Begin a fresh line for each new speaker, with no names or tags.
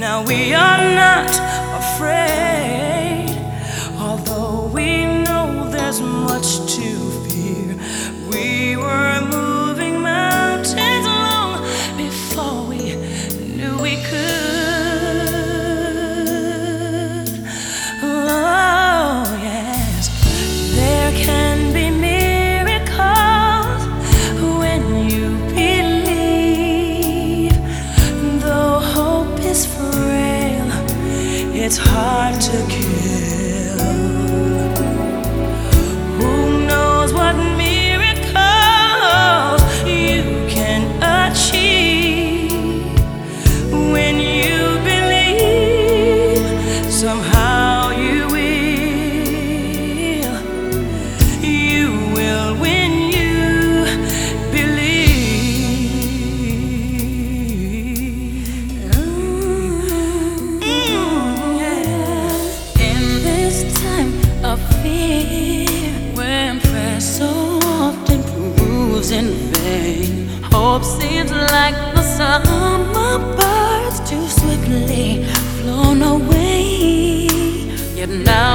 Now we are not afraid, although we know there's much to fear. We were moving mountains long before we knew we could. Oh yes, there can be miracles when you believe. Though hope is frail, it's hard to kill. Who knows what miracles you can achieve when you believe? Somehow you will when you believe.
In this time of fear, when prayer so often proves in vain, hope seems like the summer birds too swiftly flown away. Yet now